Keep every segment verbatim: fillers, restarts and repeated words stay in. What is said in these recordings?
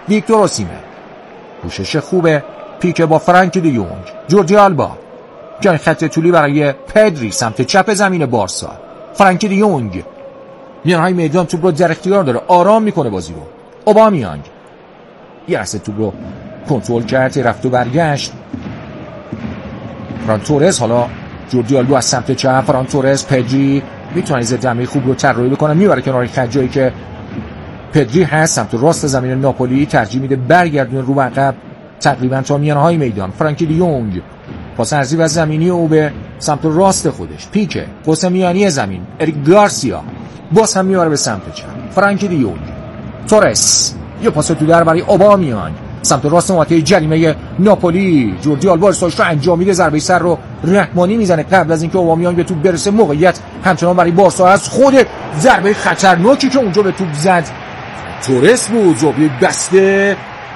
ویکتور اوسیمن، پوشش خوبه، پیک با فرانکی دی یونگ، جوردی آلبا، جای خط طولی برای پدری سمت چپ زمین بارسا. فرانکی دی یونگ میانهای میدان توپ رو در اختیار داره، آرام میکنه بازی رو. اوبامیانگ یه لحظه توپ رو کنترل کرد، رفت و برگشت. فران تورز، حالا جوردی آلبا از سمت چپ، فران تورز، پدری میتونه ضد حمله خوب رو طراحی بکنه، میبره کنار خط جایی که پدری هست. سمت راست زمین ناپولی ترجیح میده برگردونه رو عقب تقریبا تا میانهای میدان. فرانکی دی یونگ پاس عرضی و زمینی او به سمت راست خودش، پیک پاس میانی زمین، اریک گارسیا باز هم میاره به سمت چپ. فرانکی دی یونگ، تورس، یه پاس تو در برای اوبامیانگ سمت راست محوطه جریمه ناپولی. جوردی آلبا ارسالش رو انجام میده، ضربه سر رو رحمانی میزنه قبل از اینکه اوبامیانگ به توپ برسه. موقعیت همچنان برای بارسا از خود ضربه خطرناکی که اونجا به توپ زد تورس بود، زاویه بسته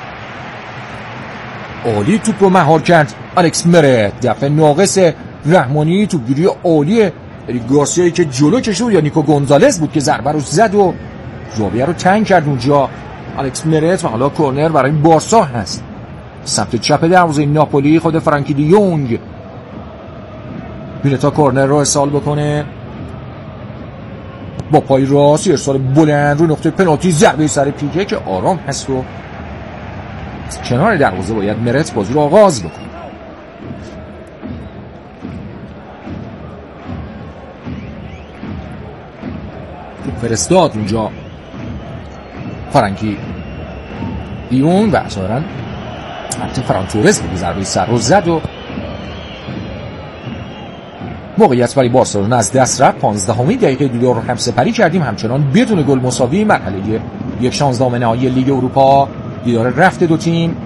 عالی توپ رو مهار کرد الکس مرت. دفعه ناقص رحمانی، توپگیری عالی اریک گارسیایی که جلو کشید یا نیکو گونزالز بود که ضربه رو زد و زاویه رو تنگ کرد اونجا الکس مرت. و حالا کورنر برای بارسا هست سمت چپ دروازه ناپولی. خود فرانکی دی یونگ میره تا کورنر رو ارسال بکنه با پای راست، ارسال بلند رو نقطه پنالتی، ضربه سر پیکه که آرام هست و کنار دروازه باید مرت بازی رو آغاز بکنه. فرستاد اونجا فرانکی دیون و ظاهرا البته فران تورز بود ضربه سر رو زد و موقعیت برای بارسلونا از دست رفت. پانزدهمین دقیقه دیدار رو هم سپری کردیم، همچنان بدون گل مساوی. مرحله یک شانزدهم نهایی لیگ اروپا، دیدار رفت دو تیم.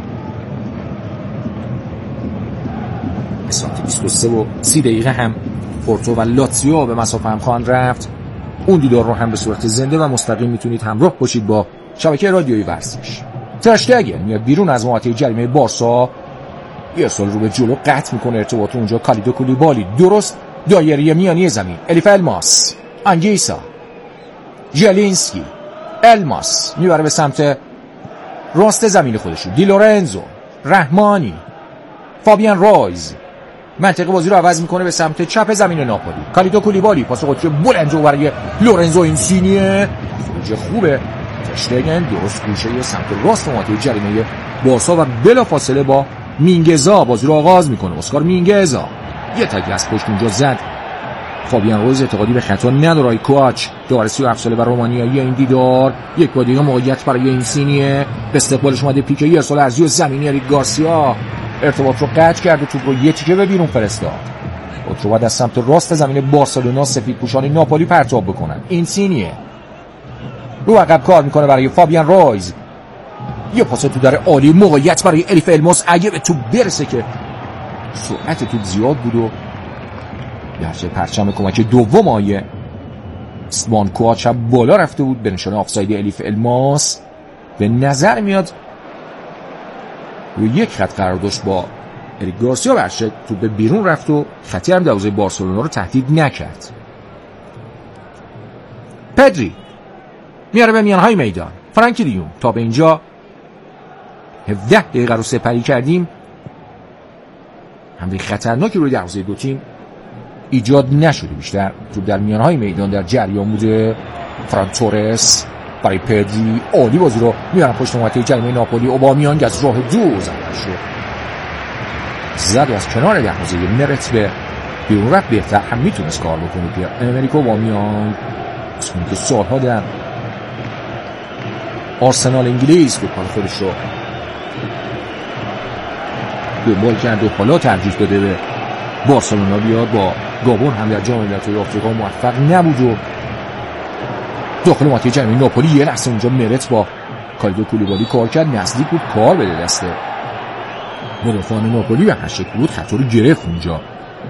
ساعت بیست و سه و سی دقیقه هم پورتو و لاتزیو به مسافه هم خواهند رفت. اون دیدار رو هم به صورت زنده و مستقیم میتونید همراه باشید با شبکه رادیویی ورزش. تر اشتگن میاد بیرون از محوطه جریمه بارسا، یه ارسال رو به جلو قطع میکنه ارتباط اونجا. کالیدو کولیبالی درست دایره میانی زمین، الیف الماس، انگیسا، ژلینسکی، الماس میبره به سمت راست زمین خودش. دی لورنزو، رحمانی، فابیان رویز منطقه بازی رو عوض میکنه به سمت چپ زمین ناپولی. کالیدو کولیبالی پاس قطعی بلند رو برای لورنزو اینسینیه، خروج خوبه. تشتگن درست گوشه سمت راست محوطه جریمه بارسا و بلافاصله با مینگزا بازی رو آغاز میکنه. اسکار مینگزا یه تکل از پشت اونجا زد. فابیان رویز اعتقادی به خطا نداره. کوچ دارسی و افساله و رومانیایی این دیدار. یک بار دیگه موقعیت برای اینسینیه، به استقبالش اومده پیکه، ارسال ارزی و زمینی اریک گارسیا ارتباط رو قطع کرد و توپ رو یه تیکه به بیرون فرستاد. توپ رو بعد از سمت راست زمین بارسلونا سفیدپوشان ناپولی پرتاب بکنن. اینسینیه رو عقب کار میکنه برای فابیان رویز، یه پاس تو در عالی، موقعیت برای الیف الماس اگه به توپ برسه که سرعت توپ زیاد بود و درچه پرچم کمک دوم آیه استوان کوچ هم بالا رفته بود به نشانه آفساید الیف الماس. به نظر میاد روی یک خط قرار داشت با اریک گارسیا، برشه توپ به بیرون رفت و خطی هم دروازه بارسلونا رو تهدید نکرد. پدری میاره به میانهای میدان. فرانکی دی یونگ. تا به اینجا هفده دقیقه رو سپری کردیم، حمله خطرناکی روی دروازه دو تیم ایجاد نشده. بیشتر توپ در میانهای میدان در جریان بوده. فران تورس برای پدری عالی بازی رو میارن پشت محوطه جریمه ناپولی. اوبامیانگ از راه دور زدش رو زد و از کنار دروازه مرت به بیرون رفت. بهتر هم میتونست کار بکنه که امریکا. اوبامیانگ اسمی که سالها در آرسنال انگلیس بود کار خودش رو دنبال کرد و حالا ترجیح داده به بارسلونا بیاد. با گابون هم در جام ملت‌های آفریقا موفق نبود و داخل محوطه جریمه ناپولی یه لحظه اونجا مرت با کالیدو کولیبالی کار کرد، نزدیک بود کار بده دست مدافعان ناپولی و هشت بود خطا رو گرفت اونجا.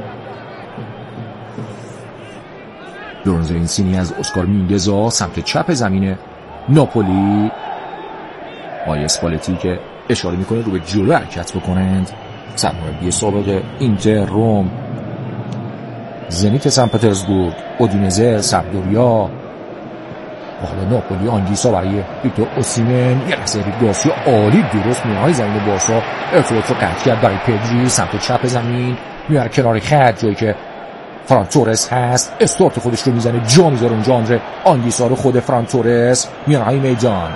لورنزو اینسینی از اسکار مینگزا سمت چپ زمین ناپولی. آیه اسپالتی که اشاره میکنه رو به جلو حرکت بکنند. سرمربی سابق اینتر، روم، زنیت سن پترزبورگ، اودینزه، سمپدوریا، حالا ناپولی آنگیسا برای ویکتور اوسیمن، یه لحظه اریک گارسیا عالی درست میانهای زمین بارسا ارتباط رو قطع کرد برای پدری سمت چپ زمین، میاره کنار خط جایی که فران تورس هست، استارت خودش رو میزنه جا میذاره اونجا آندره آنگیسا رو. خود فران تورس میانهای میدان،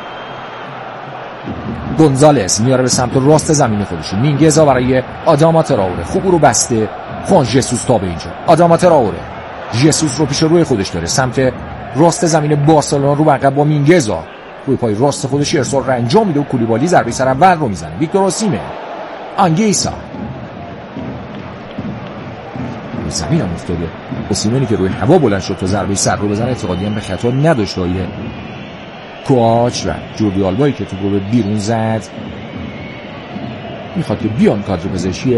گونزالز میاره به سمت راست زمین خودش، مینگزا برای آداما تراوره، خوب رو بسته خوان ژسوس تا به اینجا. آداما تراوره ژسوس رو پیش روی خودش داره سمت راست زمین بارسلونا رو عقب با مینگزا روی پای راست خودش ارسال رو انجام میده و کولیبالی ضربه سر اول رو میزنه. ویکتور اوسیمن، آنگیسا زمین هم افتاده. اوسیمنی که روی هوا بلند شد تا ضربه سر رو بزنه اعتقادی هم به خطا نداشت. آیه کوچ و جوردی آلبایی که تو رو به بیرون زد میخواد که بیان کادر پزشکی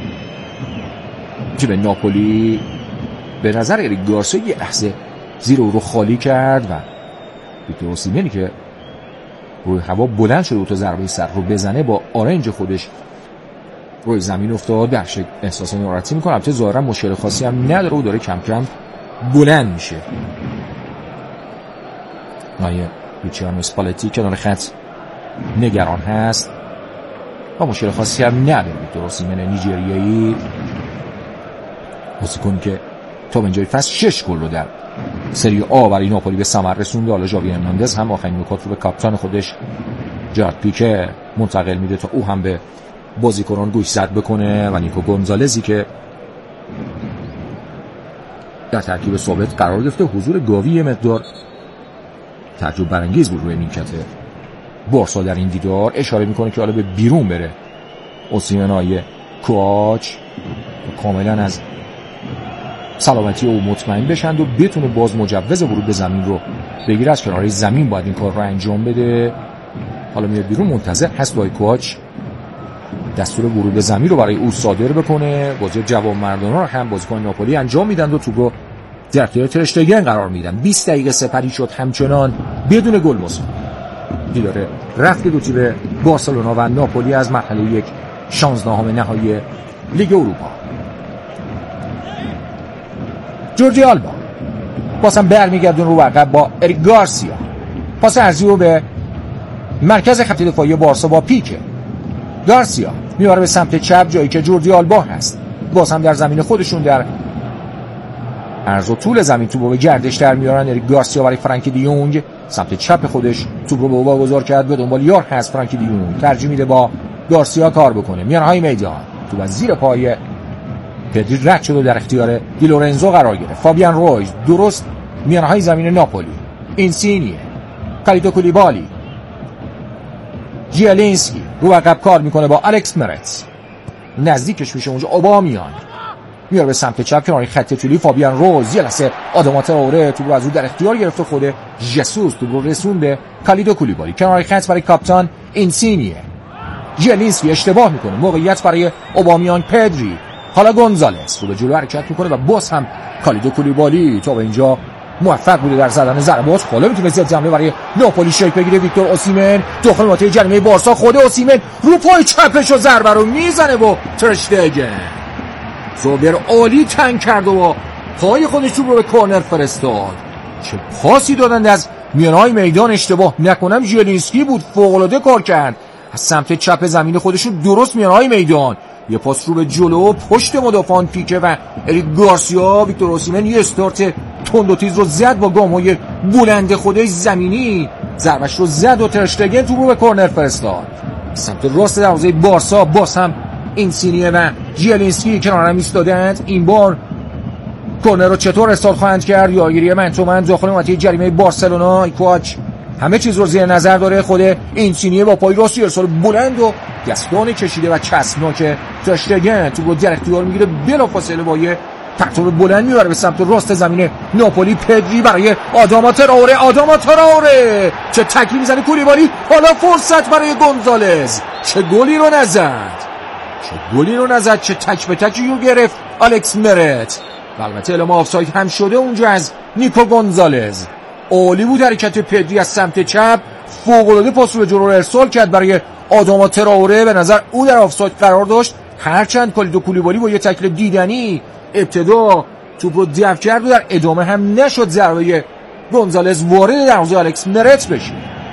تیم ناپولی. به نظر اریک گارسیا یه لحظه زیر او رو خالی کرد و ویکتور اوسیمنی که روی هوا بلند شده و تا ضربه سر رو بزنه با آرنج خودش روی زمین افتاد. در شکل احساس ناراحتی میکنه، البته ظاهرا مشکل خاصی هم نداره و داره کم کم بلند میشه. نایه لوچیانو اسپالتی کنار خط نگران هست و مشکل خاصی هم نداره. ویکتور اوسیمن نیجریایی بازیکنی که تا به اینجای فصل شش گل رو در سری آ برای ناپولی به ثمر رسونده. حالا ژاوی هرناندز هم آخرین نکات رو به کاپیتان خودش جارد پیکه منتقل میده تا او هم به بازیکنان گوش زد بکنه و نیکو گونزالزی که در ترکیب ثابت قرار گرفته. حضور گاوی یه مقدار تعجب برانگیز بود روی نیمکت بارسا در این دیدار. اشاره میکنه که حالا به بیرون بره اوسیمنای کوچ کاملا از سلامتی او مطمئن بشند و بتونه باز مجوز ورود به زمین رو بگیره. از کناره زمین باید این کار رو انجام بده. حالا میاد بیرون، منتظر هست وای کوچ دستور ورود به زمین رو برای او صادر بکنه. بازی جوانمردانه رو هم بازیکن ناپولی انجام میدن و توپ رو در اختیار تر اشتگن قرار میدن. بیست دقیقه سپری شد همچنان بدون گل مساوی. دیداره رفت دو تیم بارسلونا و ناپولی از مرحله یک شانزدهم نهایی لیگ اروپا. جوردی آلبا بازم برمیگردون رو عقب با اریک گارسیا. پاس ارزی رو به مرکز خط دفاعی بارسا با پیکه. گارسیا میاره به سمت چپ جایی که جوردی آلبا هست. باز هم در زمین خودشون در عرض و طول زمین توپ رو به گردش در میارن. اریک گارسیا برای فرانکی دیونگ سمت چپ خودش توپ رو به او واگذار کرد. به دنبال یار هست فرانکی دیونگ، ترجیح میده با گارسیا کار بکنه. میانهای میدان توپ از زیر پای پدری رد شد و در اختیار دی لورنزو قرار گرفت. فابیان رویز درست میانهای زمین ناپولی. اینسینیه، کالیدو کولیبالی، ژیلینسکی رو عقب کار میکنه با الکس مرتز، نزدیکش میشه اونجا اوبامیان میاره به سمت چپ کنار خط طولی. فابیان روز یه لحظه آداما تراوره تو رو از اون در اختیار گرفت. خود ژسوس تو رو رسون به کالیدو کولیبالی کنار خط برای کاپیتان اینسینیه. ژیلینسکی اشتباه میکنه، موقعیت برای اوبامیان. پدری، حالا گونزالز رو به جلو حرکت میکنه و باز هم کالیدو کولیبالی تا به اینجا موفق بوده در زدن ضربات. حالا میتونه زیاد جمله برای ناپولی شکل بگیره. ویکتور اوسیمن داخل منطقه جریمه بارسا، خود اوسیمن رو پای چپش و ضربه رو میزنه با تر اشتگن. زوبر عالی تنگ کرد و پای خودش رو به کورنر فرستاد. چه پاسی دادند از میانهای میدان، اشتباه نکنم ژیلینسکی بود، فوق العاده کار کرد از سمت چپ زمین خودشون درست میانهای میدان. یه پاس رو به جلو پشت مدافعان پیکه و اریک گارسیا. ویکتور اوسیمن یه استارت تند و تیز رو زد با گام‌های بلند خودش زمینی، ضربش رو زد و تر اشتگن تو رو به کورنر فرستاد سمت راست دروازه بارسا. باز هم اینسینیه و ژیلینسکی کنار هم ایستادند. این بار کورنر رو چطور ارسال خواهند کرد؟ یاگیری من تو من داخل منطقه جریمه بارسلونا. ایکواچ همه چیز رو زیر نظر داره. خود اینسینیه با پای راستی ارسال بلند و دستان کشیده و چسبناک تر اشتگن تو رو در اختیار میگیره. بلافاصله با یه پرتاب بلند میبره به سمت راست زمین ناپولی. پدری برای آداما تراوره. آداما تراوره چه تکی میزنه کولیبالی. حالا فرصت برای گونزالز. چه گلی رو نزد، چه گلی رو نزد، چه تک به تکی رو گرفت الکس مرت. البته اعلام آفساید هم شده اونجا از نیکو گونزالز. عالی بود حرکت پدری از سمت چپ، فوق العاده پاس رو جلو ارسال کرد برای آداما تراوره. به نظر او در آفساید قرار داشت، هرچند کالیدو کولیبالی با یه تکل دیدنی ابتدا توپ رو دفع کرد و در ادامه هم نشد ضربه گونزالز وارد دروازه الکس مرت بشه.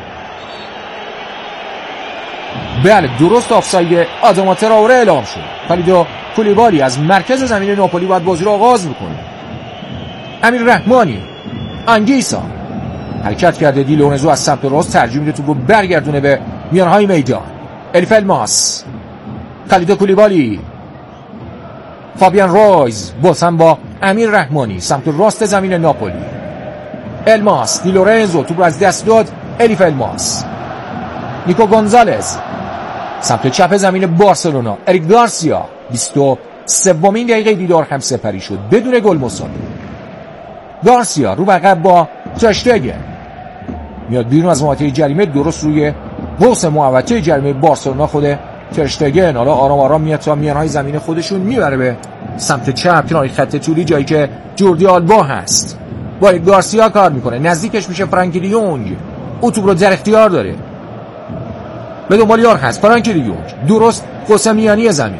بله درست آفساید آداما تراوره اعلام شد. خالید کولیبالی از مرکز زمین ناپولی باید بازی رو آغاز بکنه. امیر رحمانی، انگیسا حرکت کرده. دی لورنزو از سمت راست ترجیح میده توپ رو برگردونه به میانهای میدان. الیف الماس، خالید کولیبالی، فابیان رویز بازم با امیر رحمانی سمت راست زمین ناپولی. الماس، دی لورنزو توپ رو از دست داد. الیف الماس، نیکو گونزالز سمت چپ زمین بارسلونا. اریک گارسیا، بیست و سومین دقیقه دیدار هم سپری شد بدون گل مساوی. گارسیا رو عقب با ترشتگن میاد بیرون از محوطه جریمه، درست روی قوس محوطه جریمه بارسلونا خود ترشتگن. حالا آرام آرام میاد تا میانهای زمین خودشون، میبره به سمت چپ کنار خط طولی جایی که جوردی آلبا هست. با گارسیا کار میکنه، نزدیکش میشه فرانکی دیونگ. او توپ رو در اختیار داره، به دنبال یار هست. فرانکی دیونگ درست قوس میانی زمین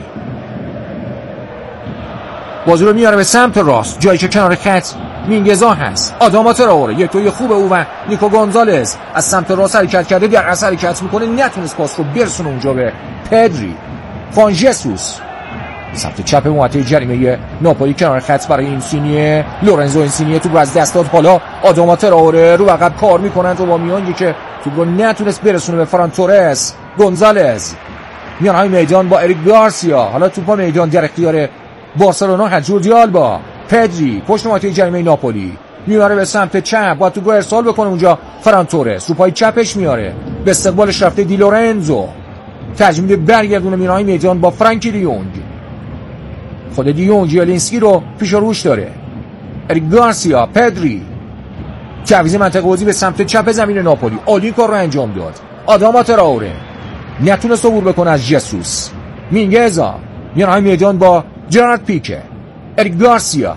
بازی رو میاره به سمت راست جایی که کنار خط مینگزا هست. آداما تراوره یک توی خوب او و نیکو گونزالز از سمت راست حرکت کرده، در اثر حرکت میکنه نتونست پاس رو برسونه اونجا به پدری. خوان ژسوس سمت چپ محوطه جریمه ناپولی کنار خط برای اینسینیه. لورنزو اینسینیه توپ رو از دست داد. حالا آداما تراوره رو عقب کار میکنن تو با میانی که توپ رو نتونست برسونه به فران تورس. گونزالز میانهای میدان با اریک گارسیا. حالا توپ میدان در اختیار بارسلونا هست. جوردی آلبا، پدری پشت محوطه جریمه ناپولی میاره به سمت چپ، با توپ ارسال بکنه اونجا. فران تورس رو پای چپش میاره، به استقبالش رفته. دی لورنزو ترجیح میده برگردونه میانهای میدان با فرانکی دیونگ. خود دیونگ جیالینسکی رو پیش روش داره. اریک گارسیا، پدری تعویض منطقه بازی به سمت چپ زمین ناپولی. عالی کار رو انجام داد. آداما تراوره نتونست عبور بکنه از ژسوس. مینگزا میانهای میدان با جرارد پیکه. اریک گارسیا،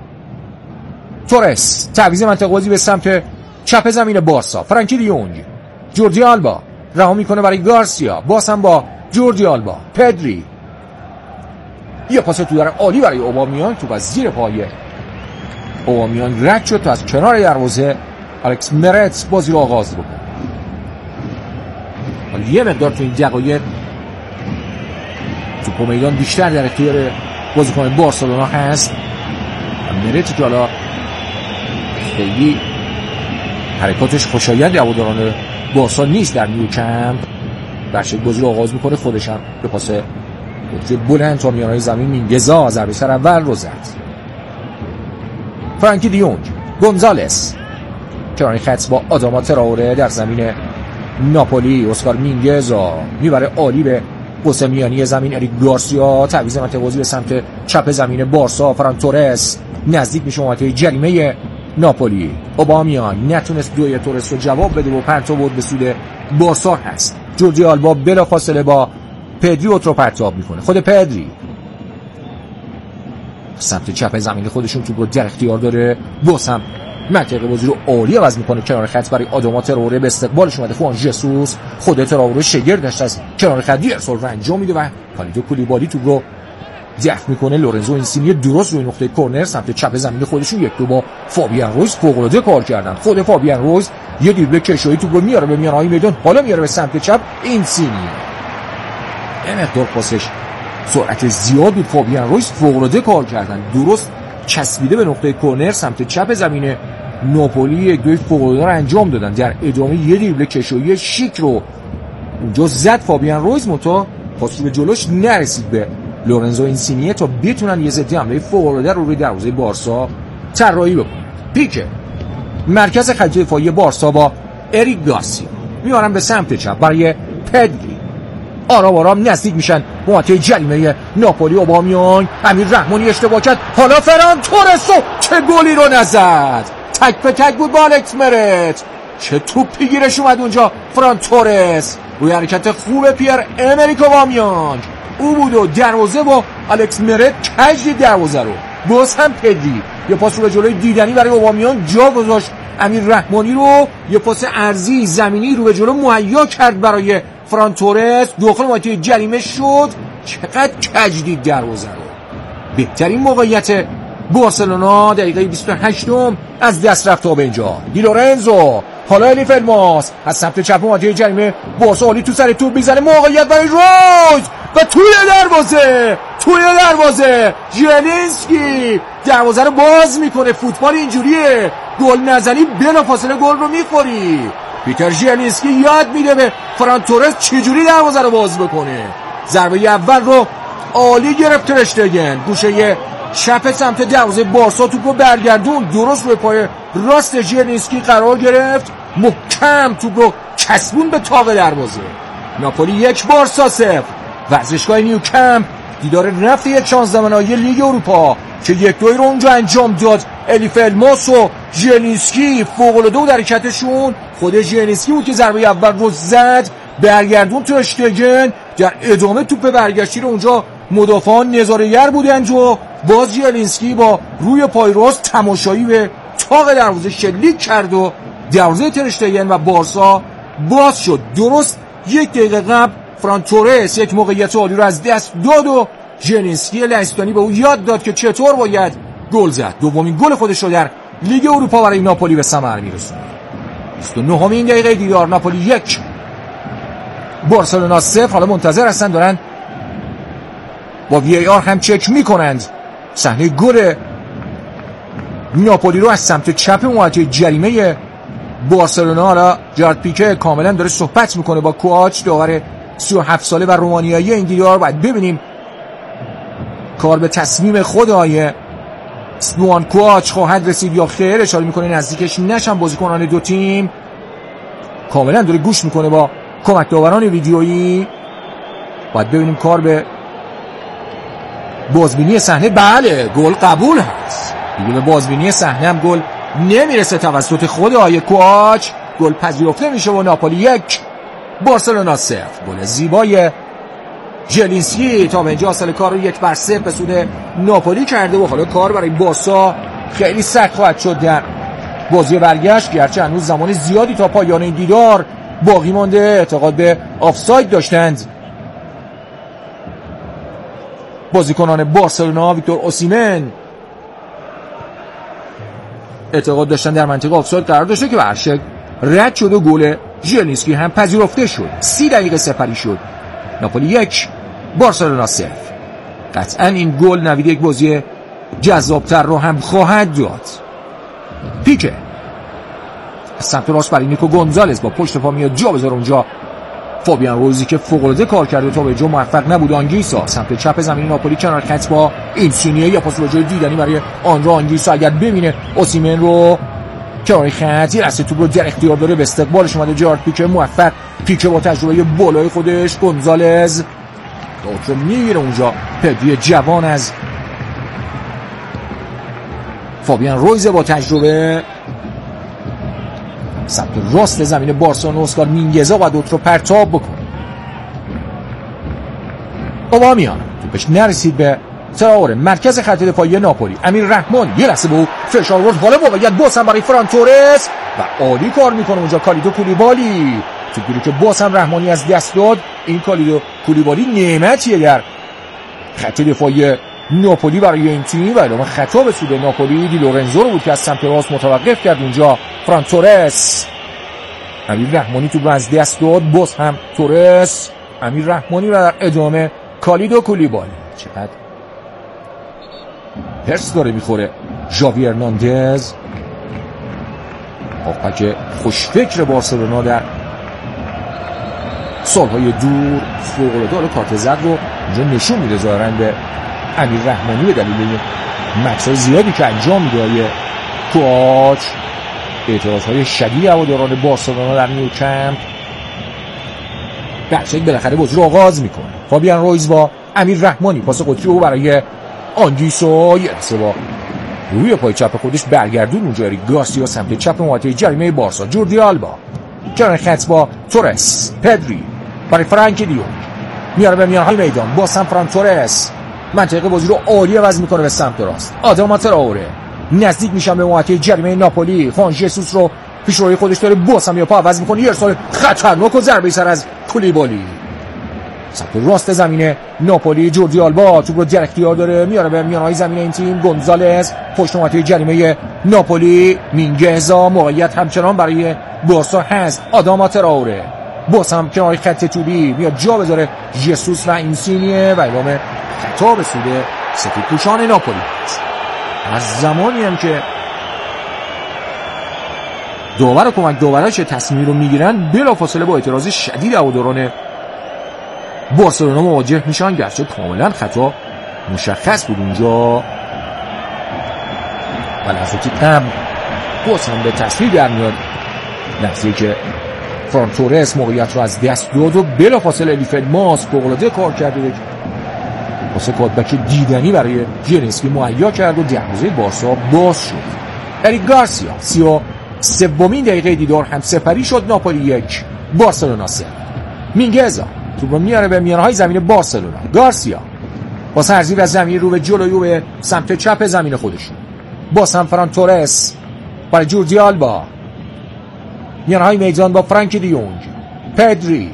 تورس تعویض منطقه بازی به سمت چپ زمین بارسا. فرانکی دیونگ، جوردی آلبا رها میکنه برای گارسیا، باز هم با جوردی آلبا. پدری یه پاس تو در عالی برای اوبامیان، توپ از زیر پای اوبامیان رد شد تا از کنار دروازه الکس مرت بازی رو آغاز بکنه. حالا یه مقدار تو این دقایق توپ میدان بیشتر در اختیار بازیکن بارسلونا هست. مرتی که حالا خیلی حرکاتش خوشایند هواداران بارسا نیست در نیوکمپ، برشک بازی رو آغاز میکنه. خودش هم به پاس بلند تا میانهای زمین مینگزا ضربه سر اول رو زد. فرانکی دیونگ، گونزالز کنار خط با آداما تراوره در زمین ناپولی. اسکار مینگزا میبره عالی به قوس میانی زمین. اریک گارسیا تعویض منطقه بازی به سمت چپ زمین بارسا. فران تورس نزدیک میشه محوطه جریمه ناپولی. اوبامیان نتونست دوی تورس رو جواب بده و پرتاب بود به سود بارسا هست. جوردی آلبا بلا فاصله با پدری رو پرتاب میکنه. خود پدری سمت چپ زمین خودشون توپ رو در اختیار داره. باز هم منطقه بازی رو عالی عوض میکنه کنار خط برای آداما تراوره. به استقبالش اومده خوان ژسوس. خود تراوره شگردش از کنار خط ارسال رو انجام میده و خالید کولیبالی توپ رو دفع میکنه. لورنزو اینسینیه درست روی نقطه کرنر سمت چپ زمین خودشون یک دو با فابیان رویز فوق العاده کار کردن. خود فابیان رویز یه دریبل کشویی توپ رو میاره به میانهای میدان، حالا میاره به سمت چپ. اینسینیه یه مقدار پاسش سرعت زیاد بود. فابیان رویز فوق العاده کار کردن، درست چسبیده به نقطه کرنر سمت چپ زمین ناپولی یک دوی فوق العاده رو انجام دادن. در ادامه یه دریبل کشویی شیک رو اونجا زد فابیان رویز، منتها پاس رو به جلوش نرسید به لورنزو اینسینیه تا بتونن یه ضد حمله فوق العاده رو روی دروازه بارسا طراحی بکنن. پیکه مرکز خط دفاعی بارسا با اریک گارسیا میارن به سمت چپ برای پدری. آرام آرام نزدیک میشن محوطه جریمه ناپولی. اوبامیان، امیر رحمانی اشتباه کرد. حالا فران تورس چه گلی رو نزد، تک به تک بود با الکس مرت. چه توپی گیرش اومد اونجا. فران تورس روی حرکت خوب پیر امریک اوبامیان او بود و دروازه با الکس مرت کج دروازه رو. باز هم پدری یه پاس رو به جلوی دیدنی برای اوبامیان جا گذاشت. امیر رحمانی رو یه پاس عرضی زمینی رو به جلو مهیا کرد برای فران تورس. داخل محوطه جریمه شد. چقدر کج دید دروازه رو. بهترین موقعیت بارسلونا دقیقه بیست و هشت از دست رفت. تا به اینجا دی لورنزو، حالا الیف الماس از سمت چپ مواجه جریمه بارسا، عالی تو سر توپ میزنه، موقعیت برای رویز و توی دروازه توی دروازه ژیلینسکی دروازه رو باز میکنه. فوتبال اینجوریه، گل نزنی بلافاصله گل رو میخوری. پیتر ژیلینسکی یاد میده به فران تورس چجوری دروازه رو باز بکنه. ضربه اول رو عالی گرفت تر اشتگن، گوشه چپ سمت دروازه بارسا توپ رو برگردون، درست روی پای راست ژیلینسکی قرار گرفت، محکم توپ رو چسبون به تاق دروازه. ناپولی یک بارسا صفر. ورزشگاه نیوکمپ دیدار رفت یک شانزده نهایی لیگ اروپا که یک دوی رو اونجا انجام داد. الیف الماس و ژیلینسکی فوق‌العاده و در حرکتشون. خود ژیلینسکی بود که ضربه اول رو زد، برگردون تو اشتگن. در ادامه توپ برگشتی رو اونجا مدافعان نظاره‌گر بودند و باز ژیلینسکی با روی پای راست تماشایی به تاق دروازه شلیک کرد و دروازه تر اشتگن و بارسا باز شد. درست یک دقیقه قبل فران تورس یک موقعیت عالی رو از دست داد و ژیلینسکی لهستانی به او یاد داد که چطور باید گل زد. دومین گل خودش رو در لیگ اروپا برای ناپولی به ثمر میرسونه. بیست و نهمین دقیقه دیدار، ناپولی یک بارسلونا صفر. حالا منتظر هستن، دارن با وی ای آر هم چک میکنند صحنه گل ناپولی رو از سمت چپ محوطه جریمه بارسلونا. حالا جرارد پیکه کاملا داره صحبت میکنه با کوآچ، داور سی و هفت ساله و رومانیایی این دیدار. باید ببینیم کار به تصمیم خود آیه استوان کوآچ خواهد رسید یا خیر. اشاره میکنه نزدیکش نشن بازیکنان دو تیم. کاملا داره گوش میکنه با کمک داوران ویدیویی. باید ببینیم کار به بازبینی صحنه. بله، گل قبول هست. دیگه به بازبینی صحنه هم گل نمیرسه توسط خود آیه کوآچ. گل پذیرفته میشه و ناپولی یک بارسلونا صفر. گل زیبای ژیلینسکی تا به اینجا اصل کار رو یک بر صفر به سود ناپولی کرده و حالا کار برای بارسا خیلی سخت خواهد شد در بازی برگشت، گرچه هنوز زمان زیادی تا پایان این دیدار باقی مانده. اعتقاد به آفساید داشتند بازیکنان بارسلونا. ویکتور اوسیمن اعتقاد داشتن در منطقه آفساید قرار داشته که به هر شکل رد شد و گل ژیلینسکی هم پذیرفته شد. سی دقیقه سپری شد. ناپولی یک بارسلونا صفر. قطعا این گل نوید یک بازی جذابتر رو هم خواهد داد. پیکه سمت راست برای نیکو گونزالز با پشت پا میاد جا بذاره اونجا. فابیان رویزی که فوق‌العاده کار کرده تا به جا موفق نبود. آنگیسا سمت چپ زمین ناپولی کنار خط با اینسینیه یا پاس به جای دیدنی برای آنرا آنگیسا. اگر ببینه اوسیمن رو کنار خط یه لحظه توپ رو در اختیار داره، به استقبالش اومده جرارد پیکه موفق. پیکه با تجربه بالای خودش، گونزالز داد رو میگیره اونجا. پدری جوان از فابیان رویز با تجربه سمت راست زمین بارسلونا. اسکار مینگزا باید دوت رو پرتاب بکنه. اوبامیان توپش نرسید به تراوره. مرکز خط دفاعی ناپولی امیر رحمان یه لحظه به او فشار آورد. حالا موقعیت باز هم برای فران تورس و عالی کار میکنه اونجا کالیدو کولیبالی. توپی که باز هم رحمانی از دست داد. این کالیدو کولیبالی نعمتیه در خط دفاعی ناپولی برای این تیم و اعلام خطا به سود ناپولی. دی لورنزو رو بود که از سمت راست متوقف کرد اونجا فران تورس. امیر رحمانی تو از دست داد. باز هم تورس، امیر رحمانی و در ادامه کالیدو کولیبالی. چقدر هرس داره میخوره ژاوی هرناندز، هافبک خوشفکر بارسلونا در سالهای دور. فوق‌العاده حالا کارت زرد رو اونجا نشون میده ظاهراً به امیر رحمانی به دلیل مکس‌های زیادی که انجام میده کوآچ. اعتراض‌های شدید هواداران بارسلونا در نیوکمپ. بچه‌ک بالاخره بازی رو آغاز میکنه. فابیان رویز با امیر رحمانی، پاس قطری او برای آنگیسو. یه لحظه با روی پای چپ خودش برگردون اونجا اریک گارسیا سمت چپ محوطه جریمه بارسا. جوردی آلبا کنار خط با تورس. پدری برای فرانک دیونگ میاره به میانهای میدان با سان فران تورس. منطقه بازی رو عالی عوض میکنه به سمت راست. آداما تراوره نزدیک میشن به محوطه جریمه ناپولی. خوان ژسوس رو پیش روی خودش داره، باز هم پا عوض میکنه. یه ارسال خطرناک و ضربه سر از کولیبالی. سمت راست زمین ناپولی جوردی آلبا توپ رو در اختیار داره، میاره به میانهای زمین این تیم. گونزالز پشت نقطه جریمه ناپولی. مینگزا موقعیت همچنان برای بارسا هست. آداما تراوره باز هم کنار خط توبی میاد جا بذاره ژسوس و اینسینیه و اعلام خطا به سود سفیدپوشان ناپولی. از زمانی هم که داور و کمک داوراش تصمیمی رو میگیرن بلافاصله با اعتراض شدید هواداران بارسلونا مواجه میشن، گرچه کاملا خطا مشخص بود اونجا و لحظاتی قبل باز هم به تصویر در میاد لحظه‌ای که فران تورس موقعیت رو از دست داد و بلافاصله الیفلماس فوق‌العاده کار کرده واسه کاتبک دیدنی برای ژیلینسکی مهیا کرد و دروازه بارسا باز شد. اریک گارسیا سی و سومین دقیقه دیدار هم سپری شد. ناپولی یک بارسلونا سه. مینگزا توپ رو میاره به میانهای زمین بارسلونا. گارسیا با سرزیر از زمین رو به جلوی و به سمت چپ زمین خودشون. باز هم فران تورس برای جوردی آلبا. میانهای میدان با فرانکی دیونگ. پدری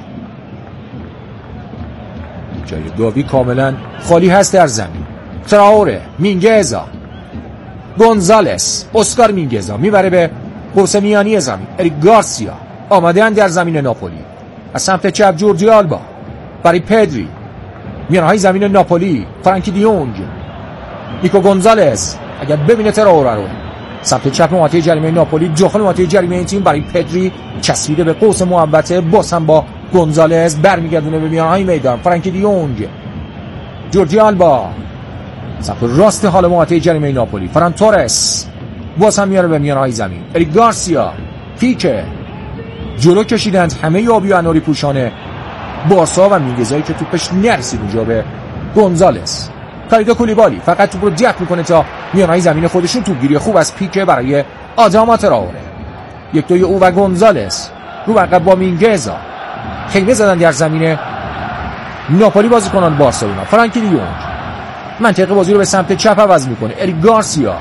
جای گاوی کاملا خالی هست در زمین. تراوره. مینگزا. گونزالس. اسکار مینگزا میبره به قوس میانی زمین. اریک گارسیا آمدن در زمین ناپولی. از سمت چپ جوردی آلبا برای پدری. میانهای زمین ناپولی فرانکی دیونگ. نیکو گونزالس اگر ببینه تراوره رو سمت چپ منطقه جریمه ناپولی داخل منطقه جریمه این تیم برای پدری چسبیده به قوس محوطه. باز هم با گونزالز برمیگردونه به میانهای میدان. فرانکی دیونگ. جوردی آلبا سمت راست حال منطقه جریمه ناپولی. فران تورس باز هم میاره به میانهای زمین. اریک گارسیا پیکه جلو کشیدند همه آبی و اناری پوشانه بارسا و مینگزایی که توپش نرسید اونجا به گونزالز. کاریدو کولیبالی فقط توپ رو دفع میکنه تا میانهای زمین خودشون. توپگیری خوب از پیکه برای آداما تراوره. یک دوی او و گونزالز رو عقب با مینگزا خیمه زدن در زمین ناپولی بازیکنان بارسلونا. فرانکی دیونگ منطقه بازی رو به سمت چپ عوض میکنه. اریک گارسیا.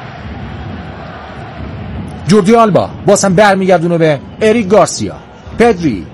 جوردی آلبا باز هم برمیگردونه به اریک گارسیا. پدری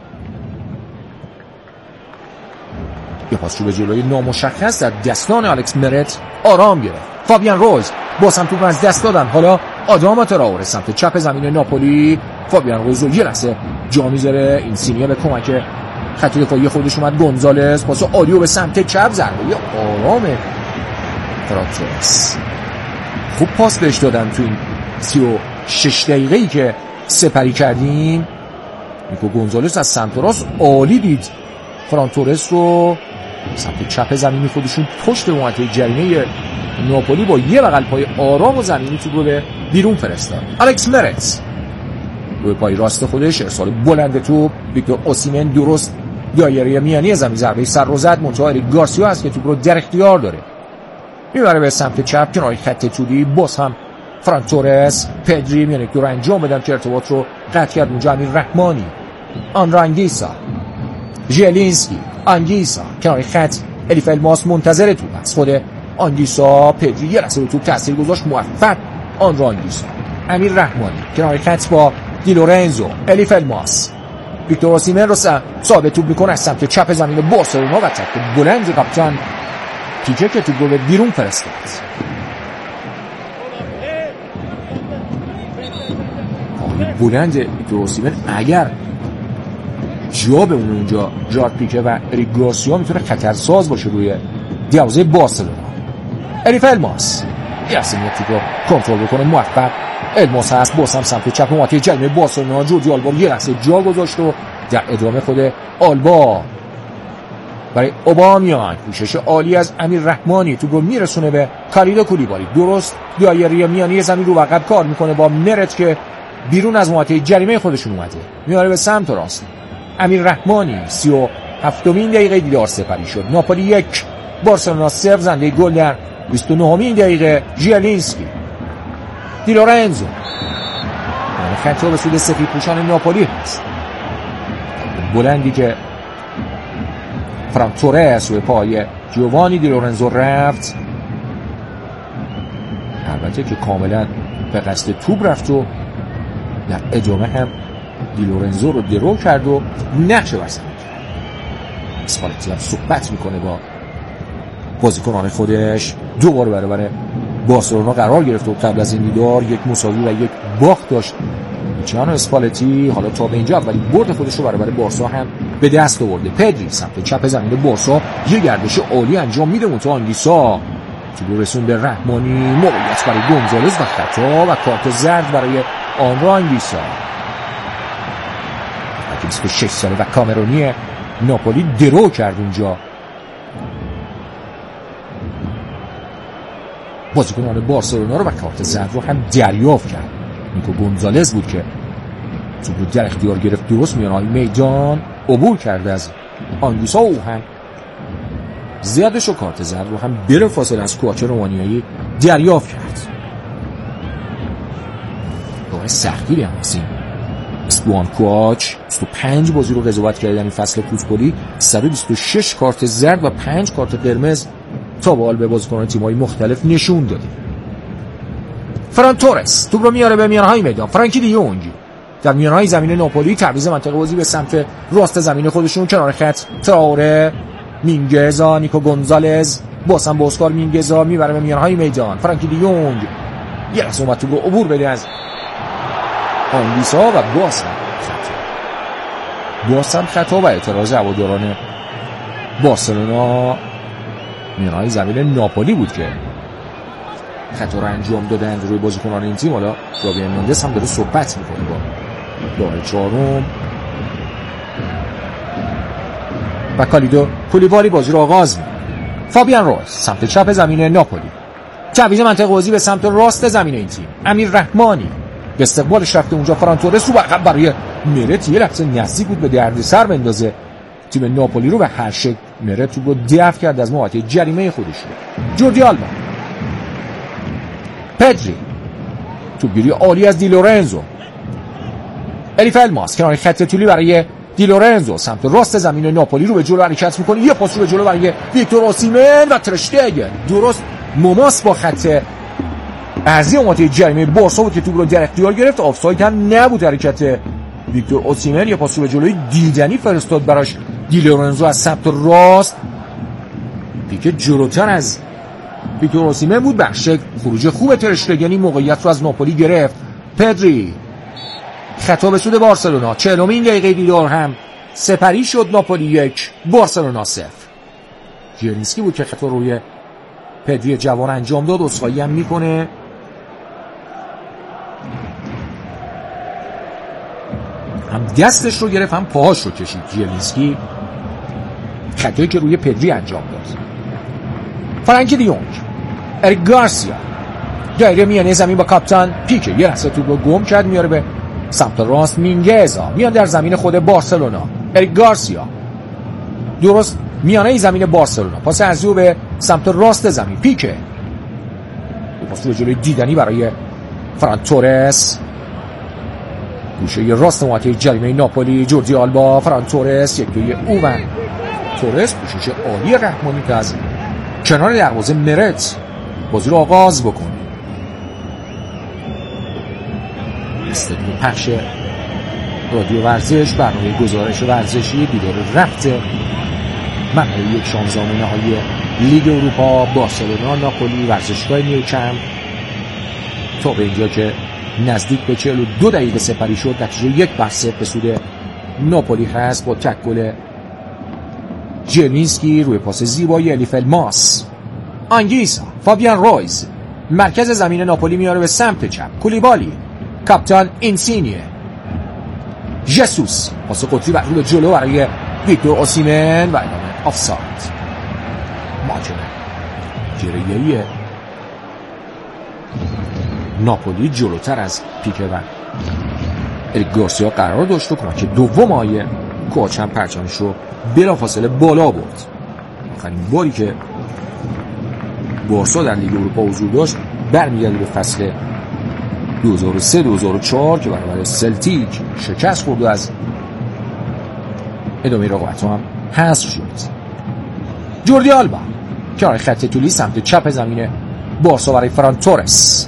یه پاس رو به جلوی نامشخص در دستان الکس مرت آرام گرفت. فابیان رویز باز هم توپ از دست دادن. حالا آداما تراوره سمت چپ زمین ناپولی. فابیان رویز رو یه لحظه جا میذاره. این سینیه به کمک خط دفاعی خودش اومد. گونزالز پاس عالی به سمت چپ ضربه آرام فرانتورس. خوب پاس بهش دادن تو این سی و شش دقیقه‌ای که سپری کردیم. نیکو گونزالز از سمت راست عالی دید فرانتورس رو سمت چپ زمینی خودشون پشت منطقه جریمه ناپولی با یه بغل پای آرام و زمینی توپ رو به بیرون فرستاد. الکس مرتز روی پای راست خودش ارسال بلند توپ. ویکتور اوسیمن درست دایره میانی زمین ضربه سر رو زد. منتها اریک گارسیا است که توپ رو در اختیار داره میبره به سمت چپ کنار خط توبی. باز هم فران تورس. پدری میانه که رو انجام بدن که ارتباط رو قطع کرد اونجا. امیر رحمانی. آنرانگیسا. ژیلینسکی. آنگیسا کنار خط. الیفلماس منتظر توپ است. خود آنگیسا. پدری یه لحظه رو توپ تاثیر گذاشت. موفق آنرانگیسا. امیر رحمانی کنار خط با دی لورنزو. الیفلماس. ویکتور اوسیمن رو ثابت توپ میکنه از سمت چپ زمین بارسلونا و تک بلند کاپیتان پیکه که توپ رو به بیرون فرستاد. بلند ویکتور اوسیمن اگر جا به اون اونجا جارد پیکه و اریک گارسیا میتونه خطرساز باشه روی دروازه بارسلونا. اریف الماس یاسم توپ رو کنترل بکنه. موفق الماس هست. باز هم سمت چپ منطقه جریمه بارسلونا. جوردی آلبا یه لحظه جا گذاشت و در ادامه خود آلبا برای اوبامیان کوشش عالی از امیر رحمانی توپ رو میرسونه به کاریدو کولیبالی. درست دایره میانی زمین رو عقب کار میکنه با مرت که بیرون از منطقه جریمه خودشون اومده. میاره به سمت راست. امیر رحمانی سی و هفتمین دقیقه دیدار سپری شد. ناپولی یک بارسلونا صفر. زنده گل در بیست و نهمین دقیقه ژیلینسکی. دی لورنزو خطا به سود سفیدپوشان ناپولی هست. بلندی که فران تورس روی پای جوانی دی لورنزو رفت. البته که کاملا به قصد توپ رفت و در ادامه هم دی لورنزو رو درو کرد و نقشه برسن. اسپالتی هم صحبت میکنه با بازیکنان خودش. دوباره برابر بارسلونا قرار گرفت و قبل از این دیدار یک مساوی و یک باخت داشت لوچیانو اسپالتی. حالا تا به اینجا اولی برد خودش رو برابر بارسا هم به دست آورده. پدری سمت چپ زمین بارسا یه گردش عالی انجام میده منتها آنگیسا تو رسون به رحمانی، موقعیت برای گونزالز و خطا و کارت زرد برای آنرا آنگیسا. بیست و شش ساله و کامرونی ناپولی درو کرد اونجا. بازیکنان بارسلونا رو و کارت زرد رو هم دریافت کرد. نیکو گونزالز بود که توپ رو در اختیار گرفت، درست میانهای میدان عبور کرده از آنگیسا و او هم زیادش و کارت زرد رو هم بره فاصله از کوچه رومانیایی دریافت کرد. راه سختگیری هم هستیم. اسپوان کوچ سی و پنج بازی رو قضاوت کرد، یعنی فصل فوتبالی صد و بیست و شش کارت زرد و پنج کارت قرمز تا به حال به بازیکنان تیم‌های مختلف نشون داده. فران تورس توپ رو میاره به میانهای میدان. فرانکی دیونگ در میانهای زمین ناپولی تعویض منطقه بازی به سمت راست زمین خودشون. کنار خط تراوره، مینگزا، نیکو گونزالز، باسم بوسکار، مینگزا میبره به میانهای میدان. فرانکی دیونگ یه لحظه اومد توپ رو عبور بده از آنگیسا و باسم خطا. باسم خطا و اعتراض هواداران بارسلونا میانهای زمین ناپولی بود که خطا رو انجام دادن روی بازیکنان این تیم. حالا راوی هرناندز هم داره صحبت میکنه با داره چهارم و کالیدو کولیبالی بازی رو آغاز میکنه. فابیان رویز سمت چپ زمین ناپولی، تعویض منطقه بازی به سمت راست زمین این تیم. امیر رحمانی به استقبالش رفته اونجا. فران تورس رو عقب برای مرت یه لحظه نزدیک بود به دردسر بندازه تیم ناپولی رو و هر شکل مرت رو دفع کرد از محوطه جریمه خودش. جوردی آلبا، پدری، توپگیری عالی از دی لورنزو. الیف الماس کنار خط طولی برای دی لورنزو سمت راست زمین ناپولی رو به جلو حرکت میکنه. یه پاس رو به جلو برای ویکتور اوسیمن و ترشتگن. درست مماس با خط ارضی محوطه جریمه بارسا بود که توپ رو در اختیار گرفت. آفساید هم نبود حرکت ویکتور اوسیمن. یه پاس رو به جلوی دیدنی فرستاد براش دی لورنزو از سمت راست. پیک جلوتر از ویکتور اوسیمن بود. به شکل خروج خوب ترشتگنی موقعیت رو از ناپولی گرفت. پدری خطا به سود بارسلونا. چهلمین دقیقه دیدار هم سپری شد. ناپولی یک بارسلونا صفر. ژیرینسکی بود که خطا روی پدری جوان انجام داد. عذرخواهی هم میکنه. هم دستش رو گرفت هم پاهاش رو کشید ژیرینسکی. خطایی که روی پدری انجام داد. فرانکی دیونگ، اریک گارسیا دایره میانه زمین با کاپیتان پیکه یه لحظه توپ رو گم کرد، میاره به سمت راست. مینگزا میاد در زمین خود بارسلونا. اریک گارسیا درست میانه زمین بارسلونا، پاس ارزیو به سمت راست زمین. پیکه پاس رو جلوی دیدنی برای فران تورس. گوشه راست محوطه جریمه ناپولی. جوردی آلبا، فران تورس، یک دوی او و تورس. پوشش عالی رحمانی که از کنار دروازه مرت بازی رو آغاز بکنه. استودیو پخش رادیو ورزش، برنامه گزارش ورزشی دیدار رفت مرحله یک شانزدهم نهایی لیگ اروپا بارسلونا ناپولی ورزشگاه نیوکمپ تا به اینجا که نزدیک به چهل و دو دقیقه سپری شد. نتیجه یک بر صفر به سود ناپولی هست با تک گل ژیرینسکی روی پاس زیبای الیف الماس. آنگیسا، فابیان رویز مرکز زمین ناپولی میاره به سمت چپ. کولیبالی، کاپیتان اینسینیه، ژسوس پاس قطری بر رو جلو برای ویکتور اوسیمن و ادامه آفساید. ماجرا جریه ناپولی جلوتر از پیکه و اریک گارسیا قرار داشت و کمک دوم آیه کوچ هم پرچمش رو بلافاصله بالا برد. آخرین باری که بارسا در لیگ اروپا حضور داشت برمیگرده به فصل دو هزار و سه دو هزار و چهار که برابر سلتیک شکست خورد و از ادامه رقابت هم حذف شد. جوردی آلبا کنار خط طولی سمت چپ زمین بارسا برای فران تورس.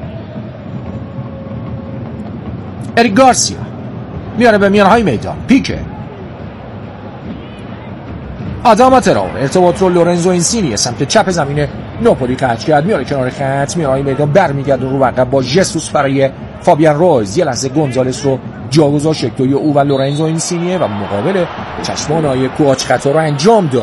اریک گارسیا میاره به میانهای میدان. پیکه آداما تراوره ارتباط رو لورنزو اینسینی سمت چپ زمین ناپولی قطع کرد، میاره کنار خط، میاره میدان، برمیگرده رو عقب با ژسوس برای فابیان رویز. یه لحظه گونزالس رو جا گذاشت توی او و لورنزو اینسینیه و مقابل چشمان آیه کوچ خطا رو انجام داد.